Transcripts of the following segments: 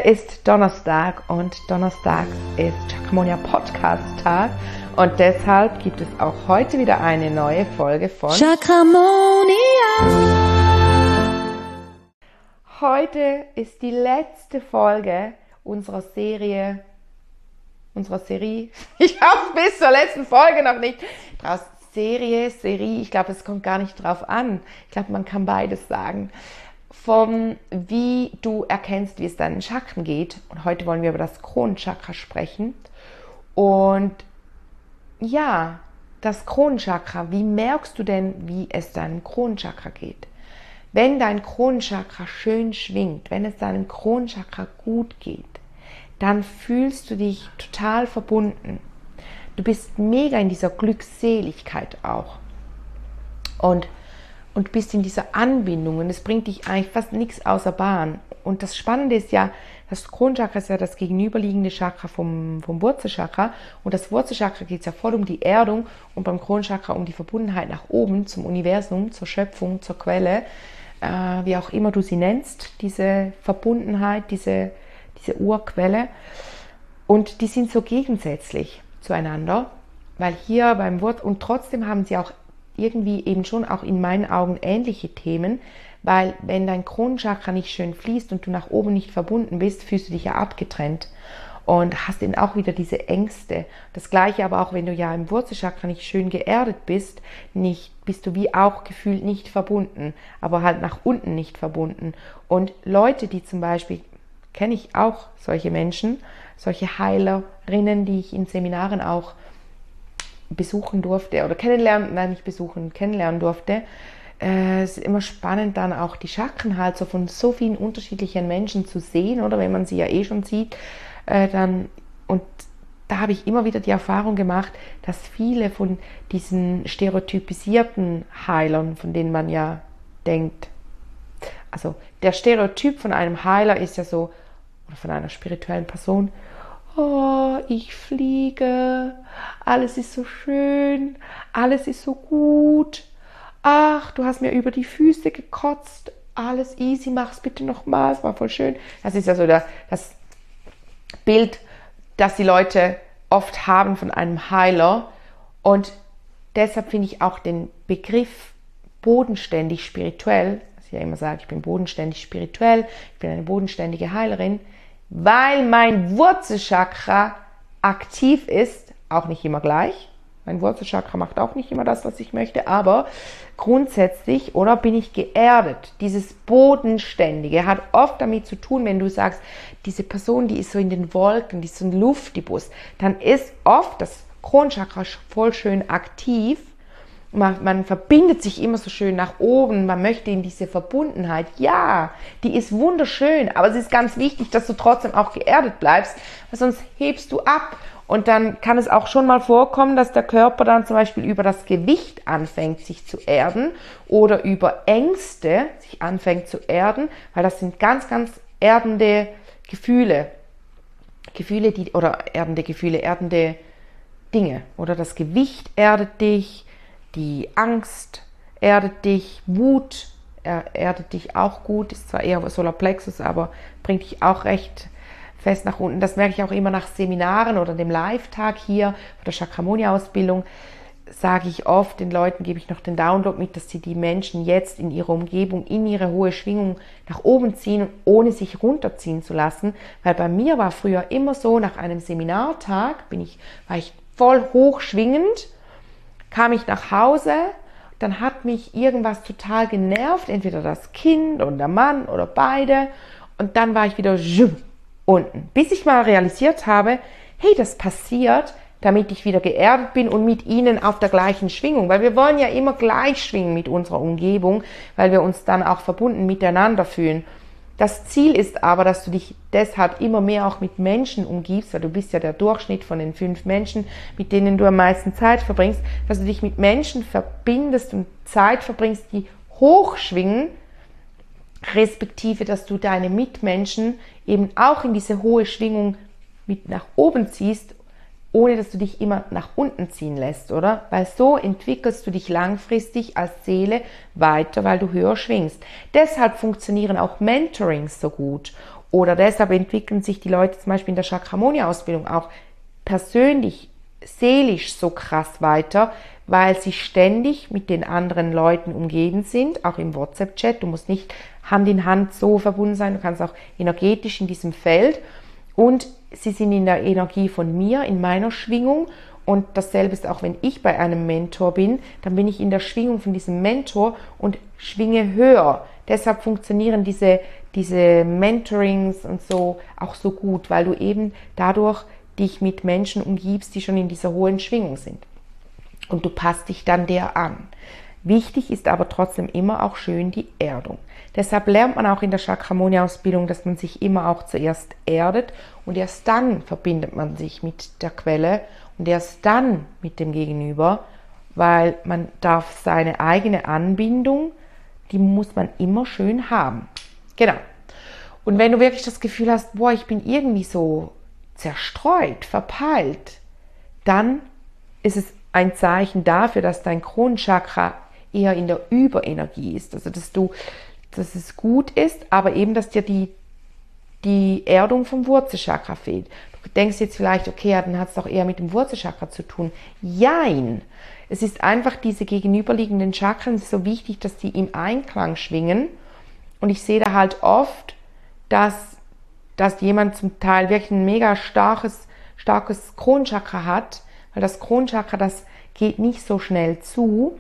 ist Donnerstag und Donnerstag ist Chakramonia Podcast Tag und deshalb gibt es auch heute wieder eine neue Folge von Chakramonia. Heute ist die letzte Folge unserer Serie, ich habe bis zur letzten Folge noch nicht draus, Serie, ich glaube, es kommt gar nicht drauf an. Ich glaube, man kann beides sagen. Von wie du erkennst, wie es deinen Chakren geht. Und heute wollen wir über das Kronenchakra sprechen. Und ja, das Kronenchakra, wie merkst du denn, wie es deinem Kronenchakra geht? Wenn dein Kronenchakra schön schwingt, wenn es deinem Kronenchakra gut geht, dann fühlst du dich total verbunden. Du bist mega in dieser Glückseligkeit auch. Und bist in dieser Anbindung und es bringt dich eigentlich fast nichts außer Bahn. Und das Spannende ist ja, das Kronenchakra ist ja das gegenüberliegende Chakra vom Wurzelchakra und das Wurzelchakra geht ja voll um die Erdung und beim Kronenchakra um die Verbundenheit nach oben zum Universum, zur Schöpfung, zur Quelle, wie auch immer du sie nennst, diese Verbundenheit, diese Urquelle. Und die sind so gegensätzlich zueinander, weil hier beim Wurzel, und trotzdem haben sie auch irgendwie eben schon auch in meinen Augen ähnliche Themen, weil wenn dein Kronenchakra nicht schön fließt und du nach oben nicht verbunden bist, fühlst du dich ja abgetrennt und hast eben auch wieder diese Ängste. Das Gleiche aber auch, wenn du ja im Wurzelchakra nicht schön geerdet bist, bist du wie auch gefühlt nicht verbunden, aber halt nach unten nicht verbunden. Und Leute, die zum Beispiel, kenne ich auch solche Menschen, solche Heilerinnen, die ich in Seminaren auch besuchen durfte oder kennenlernen durfte. Es ist immer spannend, dann auch die Chakren halt so von so vielen unterschiedlichen Menschen zu sehen, oder wenn man sie ja eh schon sieht, und da habe ich immer wieder die Erfahrung gemacht, dass viele von diesen stereotypisierten Heilern, von denen man ja denkt, also der Stereotyp von einem Heiler ist ja so, oder von einer spirituellen Person, oh, ich fliege, alles ist so schön, alles ist so gut, ach, du hast mir über die Füße gekotzt, alles easy, mach's bitte nochmal, es war voll schön. Das ist ja so das Bild, das die Leute oft haben von einem Heiler, und deshalb finde ich auch den Begriff bodenständig spirituell, dass ich ja immer sage, ich bin bodenständig spirituell, ich bin eine bodenständige Heilerin, weil mein Wurzelchakra aktiv ist, auch nicht immer gleich. Mein Wurzelchakra macht auch nicht immer das, was ich möchte, aber grundsätzlich, oder bin ich geerdet? Dieses Bodenständige hat oft damit zu tun, wenn du sagst, diese Person, die ist so in den Wolken, die ist so ein Luftibus, dann ist oft das Kronenchakra voll schön aktiv. Man verbindet sich immer so schön nach oben, man möchte in diese Verbundenheit. Ja, die ist wunderschön, aber es ist ganz wichtig, dass du trotzdem auch geerdet bleibst, weil sonst hebst du ab. Und dann kann es auch schon mal vorkommen, dass der Körper dann zum Beispiel über das Gewicht anfängt, sich zu erden oder über Ängste sich anfängt zu erden, weil das sind ganz, ganz erdende Gefühle. Erdende Dinge. Oder das Gewicht erdet dich, die Angst erdet dich, Wut erdet dich auch gut, ist zwar eher Solarplexus, aber bringt dich auch recht fest nach unten. Das merke ich auch immer nach Seminaren oder dem Live-Tag hier oder der Chakramonia-Ausbildung, sage ich oft den Leuten, gebe ich noch den Download mit, dass sie die Menschen jetzt in ihrer Umgebung in ihre hohe Schwingung nach oben ziehen, ohne sich runterziehen zu lassen, weil bei mir war früher immer so, nach einem Seminartag war ich voll hochschwingend, kam ich nach Hause, dann hat mich irgendwas total genervt, entweder das Kind oder der Mann oder beide, und dann war ich wieder unten, bis ich mal realisiert habe, hey, das passiert, damit ich wieder geerdet bin und mit ihnen auf der gleichen Schwingung, weil wir wollen ja immer gleich schwingen mit unserer Umgebung, weil wir uns dann auch verbunden miteinander fühlen. Das Ziel ist aber, dass du dich deshalb immer mehr auch mit Menschen umgibst, weil du bist ja der Durchschnitt von den 5 Menschen, mit denen du am meisten Zeit verbringst, dass du dich mit Menschen verbindest und Zeit verbringst, die hochschwingen, respektive, dass du deine Mitmenschen eben auch in diese hohe Schwingung mit nach oben ziehst, ohne dass du dich immer nach unten ziehen lässt, oder? Weil so entwickelst du dich langfristig als Seele weiter, weil du höher schwingst. Deshalb funktionieren auch Mentorings so gut Oder deshalb entwickeln sich die Leute zum Beispiel in der Chakramonia-Ausbildung auch persönlich, seelisch so krass weiter, weil sie ständig mit den anderen Leuten umgeben sind, auch im WhatsApp-Chat. Du musst nicht Hand in Hand so verbunden sein, du kannst auch energetisch in diesem Feld. Und sie sind in der Energie von mir, in meiner Schwingung. Und dasselbe ist auch, wenn ich bei einem Mentor bin, dann bin ich in der Schwingung von diesem Mentor und schwinge höher. Deshalb funktionieren diese Mentorings und so auch so gut, weil du eben dadurch dich mit Menschen umgibst, die schon in dieser hohen Schwingung sind. Und du passt dich dann der an. Wichtig ist aber trotzdem immer auch schön die Erdung. Deshalb lernt man auch in der Chakramonia-Ausbildung, dass man sich immer auch zuerst erdet und erst dann verbindet man sich mit der Quelle und erst dann mit dem Gegenüber, weil man darf seine eigene Anbindung, die muss man immer schön haben. Genau. Und wenn du wirklich das Gefühl hast, boah, ich bin irgendwie so zerstreut, verpeilt, dann ist es ein Zeichen dafür, dass dein Kronenchakra eher in der Überenergie ist. Also dass es gut ist, aber eben, dass dir die Erdung vom Wurzelchakra fehlt. Du denkst jetzt vielleicht, okay, ja, dann hat es doch eher mit dem Wurzelchakra zu tun. Jein! Es ist einfach diese gegenüberliegenden Chakren, es ist so wichtig, dass die im Einklang schwingen. Und ich sehe da halt oft, dass jemand zum Teil wirklich ein mega starkes Kronenchakra hat, weil das Kronenchakra, das geht nicht so schnell zu.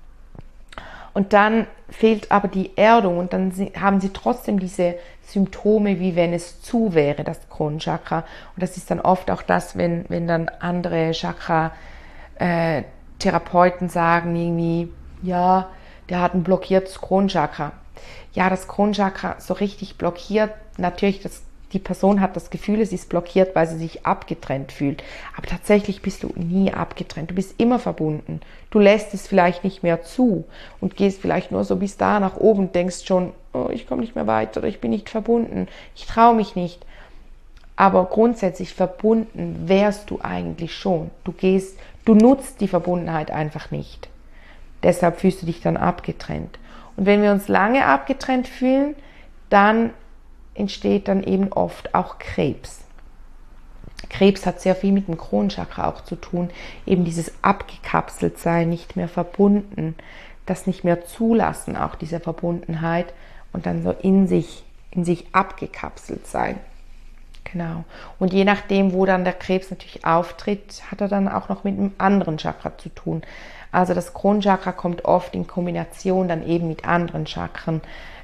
Und dann fehlt aber die Erdung und dann haben sie trotzdem diese Symptome, wie wenn es zu wäre, das Kronenchakra. Und das ist dann oft auch das, wenn dann andere Chakra-Therapeuten sagen irgendwie, ja, der hat ein blockiertes Kronenchakra. Ja, das Kronenchakra so richtig blockiert, natürlich, die Person hat das Gefühl, es ist blockiert, weil sie sich abgetrennt fühlt. Aber tatsächlich bist du nie abgetrennt. Du bist immer verbunden. Du lässt es vielleicht nicht mehr zu und gehst vielleicht nur so bis da nach oben und denkst schon, oh, ich komme nicht mehr weiter oder ich bin nicht verbunden. Ich traue mich nicht. Aber grundsätzlich verbunden wärst du eigentlich schon. Du nutzt die Verbundenheit einfach nicht. Deshalb fühlst du dich dann abgetrennt. Und wenn wir uns lange abgetrennt fühlen, dann entsteht dann eben oft auch Krebs. Krebs hat sehr viel mit dem Kronenchakra auch zu tun, eben dieses abgekapselt sein, nicht mehr verbunden, das nicht mehr zulassen, auch diese Verbundenheit und dann so in sich abgekapselt sein. Genau. Und je nachdem, wo dann der Krebs natürlich auftritt, hat er dann auch noch mit einem anderen Chakra zu tun. Also das Kronenchakra kommt oft in Kombination dann eben mit anderen Chakren,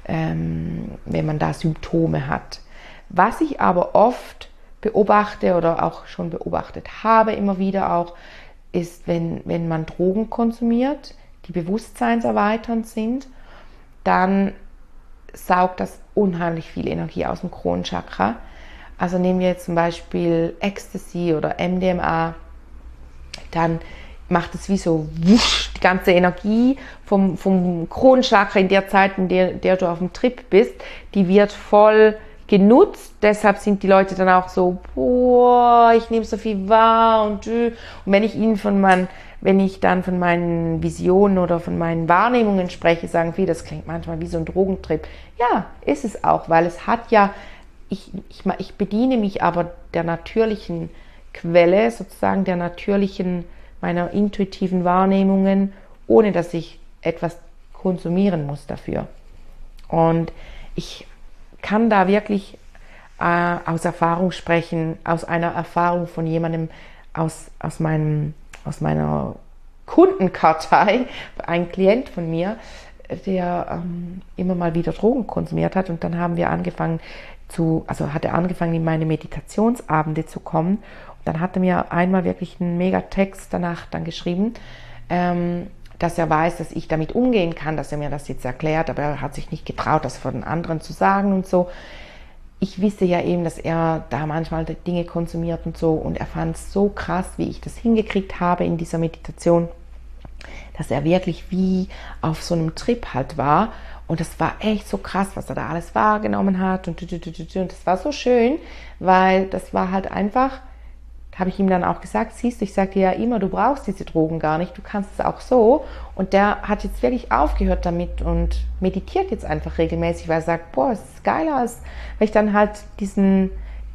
wenn man da Symptome hat. Was ich aber oft beobachte oder auch schon beobachtet habe, immer wieder auch, ist, wenn man Drogen konsumiert, die bewusstseinserweiternd sind, dann saugt das unheimlich viel Energie aus dem Kronenchakra. Also nehmen wir jetzt zum Beispiel Ecstasy oder MDMA, dann macht es wie so wusch, die ganze Energie vom Kronenchakra in der Zeit, in der du auf dem Trip bist, die wird voll genutzt. Deshalb sind die Leute dann auch so, boah, ich nehme so viel wahr und wenn ich dann von meinen Visionen oder von meinen Wahrnehmungen spreche, sagen viele, das klingt manchmal wie so ein Drogentrip. Ja, ist es auch, weil es hat ja, ich bediene mich aber der natürlichen Quelle, sozusagen meiner intuitiven Wahrnehmungen, ohne dass ich etwas konsumieren muss dafür. Und ich kann da wirklich aus Erfahrung sprechen, aus einer Erfahrung von jemandem aus meiner Kundenkartei, ein Klient von mir, der immer mal wieder Drogen konsumiert hat, und dann haben wir hat er angefangen, in meine Meditationsabende zu kommen. Dann hat er mir einmal wirklich einen Megatext danach dann geschrieben, dass er weiß, dass ich damit umgehen kann, dass er mir das jetzt erklärt, aber er hat sich nicht getraut, das vor den anderen zu sagen und so. Ich wisse ja eben, dass er da manchmal Dinge konsumiert und so, und er fand es so krass, wie ich das hingekriegt habe in dieser Meditation, dass er wirklich wie auf so einem Trip halt war, und das war echt so krass, was er da alles wahrgenommen hat und das war so schön, weil das war halt einfach Da habe ich ihm dann auch gesagt, siehst du, ich sage dir ja immer, du brauchst diese Drogen gar nicht, du kannst es auch so. Und der hat jetzt wirklich aufgehört damit und meditiert jetzt einfach regelmäßig, weil er sagt, boah, es ist geiler, als weil ich dann halt diesen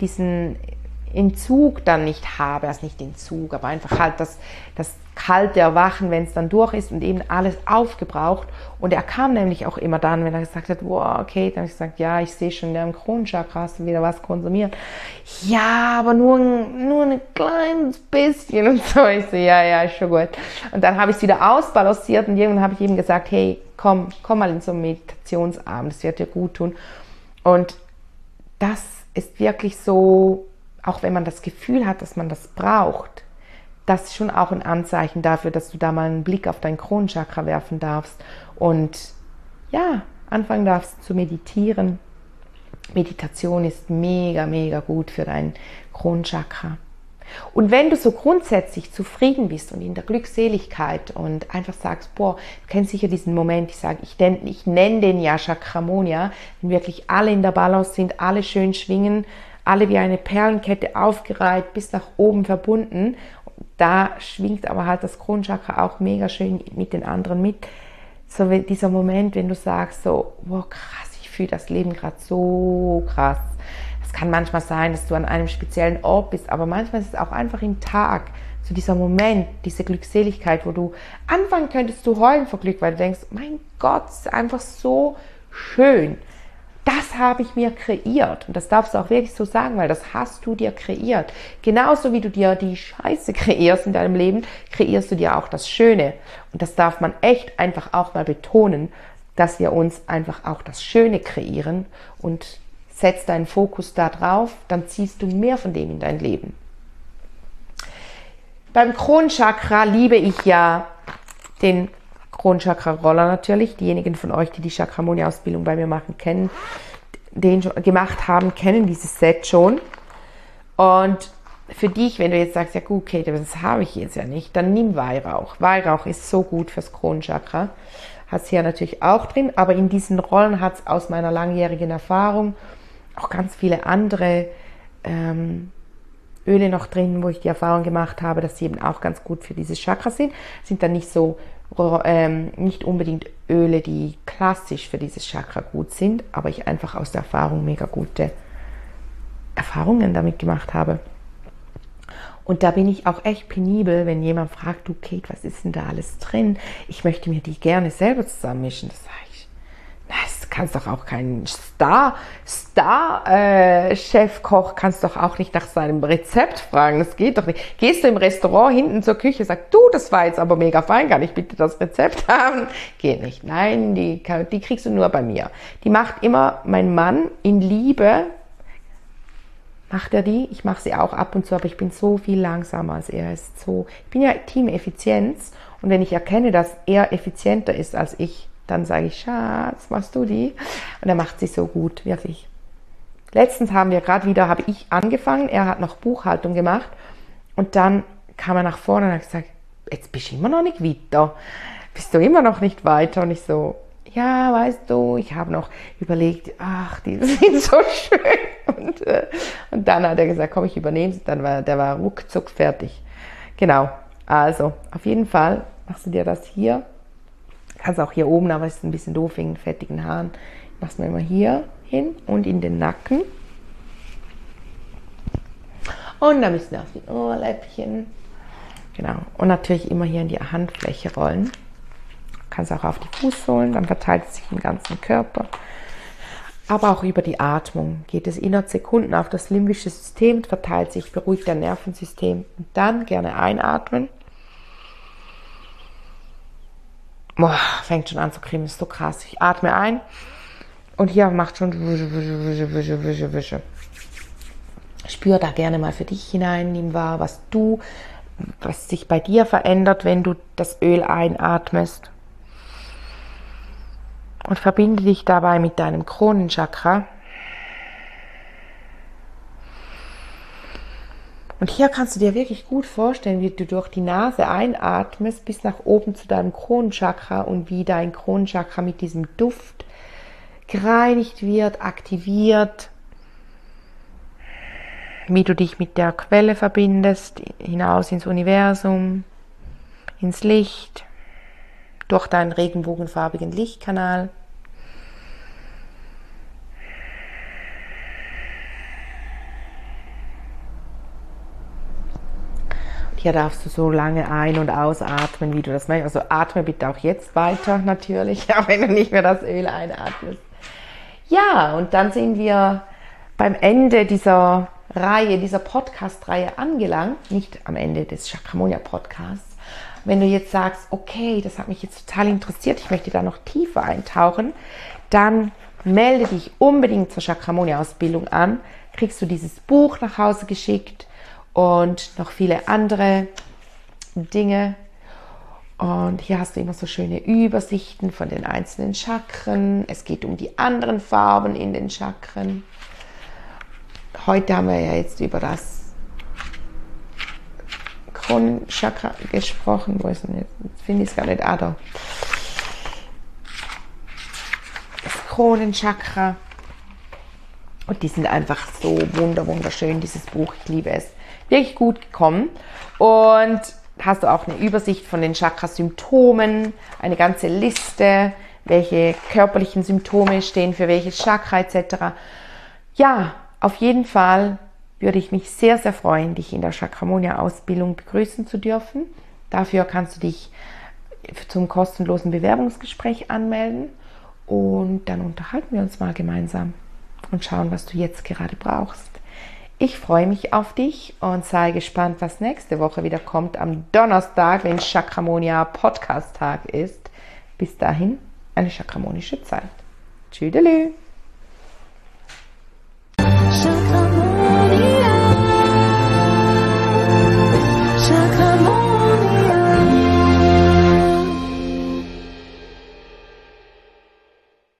Entzug dann nicht habe, also nicht Entzug, aber einfach halt das kalte Erwachen, wenn es dann durch ist und eben alles aufgebraucht. Und er kam nämlich auch immer dann, wenn er gesagt hat, wow, okay, dann habe ich gesagt, ja, ich sehe schon, im Kronenchakra hast du wieder was konsumiert. Ja, aber nur ein kleines bisschen und so. Ich so, ja, ist schon gut. Und dann habe ich es wieder ausbalanciert und irgendwann habe ich ihm gesagt, hey, komm mal in so einen Meditationsabend, das wird dir gut tun. Und das ist wirklich so, auch wenn man das Gefühl hat, dass man das braucht, das ist schon auch ein Anzeichen dafür, dass du da mal einen Blick auf dein Kronenchakra werfen darfst und ja, anfangen darfst zu meditieren. Meditation ist mega, mega gut für dein Kronenchakra. Und wenn du so grundsätzlich zufrieden bist und in der Glückseligkeit und einfach sagst, boah, du kennst sicher diesen Moment, ich nenne den ja Chakramonia, wenn wirklich alle in der Balance sind, alle schön schwingen, alle wie eine Perlenkette aufgereiht, bis nach oben verbunden. Da schwingt aber halt das Kronenchakra auch mega schön mit den anderen mit. So dieser Moment, wenn du sagst so, wow, krass, ich fühle das Leben gerade so krass. Es kann manchmal sein, dass du an einem speziellen Ort bist, aber manchmal ist es auch einfach im Tag, so dieser Moment, diese Glückseligkeit, wo du anfangen könntest zu heulen vor Glück, weil du denkst, mein Gott, es ist einfach so schön. Das habe ich mir kreiert. Und das darfst du auch wirklich so sagen, weil das hast du dir kreiert. Genauso wie du dir die Scheiße kreierst in deinem Leben, kreierst du dir auch das Schöne. Und das darf man echt einfach auch mal betonen, dass wir uns einfach auch das Schöne kreieren und setz deinen Fokus da drauf, dann ziehst du mehr von dem in dein Leben. Beim Kronenchakra liebe ich ja den Kronenchakra-Roller natürlich. Diejenigen von euch, die die Chakramonia-Ausbildung bei mir machen, gemacht haben, kennen dieses Set schon. Und für dich, wenn du jetzt sagst, ja gut, Kate, das habe ich jetzt ja nicht, dann nimm Weihrauch. Weihrauch ist so gut fürs Kronenchakra. Hat es hier natürlich auch drin, aber in diesen Rollen hat es aus meiner langjährigen Erfahrung auch ganz viele andere Öle noch drin, wo ich die Erfahrung gemacht habe, dass sie eben auch ganz gut für dieses Chakra sind dann nicht unbedingt Öle, die klassisch für dieses Chakra gut sind, aber ich einfach aus der Erfahrung mega gute Erfahrungen damit gemacht habe. Und da bin ich auch echt penibel, wenn jemand fragt, du Kate, was ist denn da alles drin? Ich möchte mir die gerne selber zusammenmischen. Das sage ich, das kannst doch auch kein Chefkoch kannst doch auch nicht nach seinem Rezept fragen. Das geht doch nicht. Gehst du im Restaurant hinten zur Küche, sagst du, das war jetzt aber mega fein, kann ich bitte das Rezept haben? Geht nicht. Nein, die kriegst du nur bei mir. Die macht immer mein Mann in Liebe. Macht er die? Ich mache sie auch ab und zu, aber ich bin so viel langsamer als er ist. Ich bin ja Team Effizienz und wenn ich erkenne, dass er effizienter ist als ich, dann sage ich, Schatz, machst du die? Und er macht sie so gut, wirklich. Letztens habe ich angefangen, er hat noch Buchhaltung gemacht und dann kam er nach vorne und hat gesagt, jetzt bist du immer noch nicht weiter. Bist du immer noch nicht weiter? Und ich so, ja, weißt du, ich habe noch überlegt, ach, die sind so schön. Und dann hat er gesagt, komm, ich übernehme es. Der war ruckzuck fertig. Genau, also auf jeden Fall machst du dir das hier. Kannst auch hier oben, aber es ist ein bisschen doof wegen fettigen Haaren. Machst du mir immer hier hin und in den Nacken. Und dann müssen wir auf die Ohrläppchen. Genau. Und natürlich immer hier in die Handfläche rollen. Kannst auch auf die Fußsohlen, dann verteilt es sich im ganzen Körper. Aber auch über die Atmung geht es innerhalb Sekunden auf das limbische System, verteilt sich, beruhigt dein Nervensystem. Und dann gerne einatmen. Boah, fängt schon an zu kribbeln, ist so krass. Ich atme ein und hier macht schon Wische. Spür da gerne mal für dich hinein, nimm wahr, was sich bei dir verändert, wenn du das Öl einatmest. Und verbinde dich dabei mit deinem Kronenchakra. Und hier kannst du dir wirklich gut vorstellen, wie du durch die Nase einatmest bis nach oben zu deinem Kronenchakra und wie dein Kronenchakra mit diesem Duft gereinigt wird, aktiviert. wie du dich mit der Quelle verbindest, hinaus ins Universum, ins Licht, durch deinen regenbogenfarbigen Lichtkanal. Und hier darfst du so lange ein- und ausatmen, wie du das möchtest. Also atme bitte auch jetzt weiter natürlich, auch wenn du nicht mehr das Öl einatmest. Ja, und dann sind wir beim Ende dieser Reihe, dieser Podcast-Reihe angelangt, nicht am Ende des Chakramonia-Podcasts. Wenn du jetzt sagst, okay, das hat mich jetzt total interessiert, ich möchte da noch tiefer eintauchen, dann melde dich unbedingt zur Chakramonia-Ausbildung an. Kriegst du dieses Buch nach Hause geschickt und noch viele andere Dinge. Und hier hast du immer so schöne Übersichten von den einzelnen Chakren. Es geht um die anderen Farben in den Chakren. Heute haben wir ja jetzt über das Kronenchakra gesprochen. Wo ist denn jetzt? Jetzt finde ich es gar nicht. Ah, da. Das Kronenchakra. Und die sind einfach so wunderschön, dieses Buch. Ich liebe es. Wirklich gut gekommen. Und hast du auch eine Übersicht von den Chakra-Symptomen, eine ganze Liste, welche körperlichen Symptome stehen für welches Chakra etc. Ja, auf jeden Fall würde ich mich sehr, sehr freuen, dich in der Chakramonia-Ausbildung begrüßen zu dürfen. Dafür kannst du dich zum kostenlosen Bewerbungsgespräch anmelden und dann unterhalten wir uns mal gemeinsam und schauen, was du jetzt gerade brauchst. Ich freue mich auf dich und sei gespannt, was nächste Woche wieder kommt am Donnerstag, wenn Chakramonia Podcast Tag ist. Bis dahin eine chakramonische Zeit. Tschüdelü!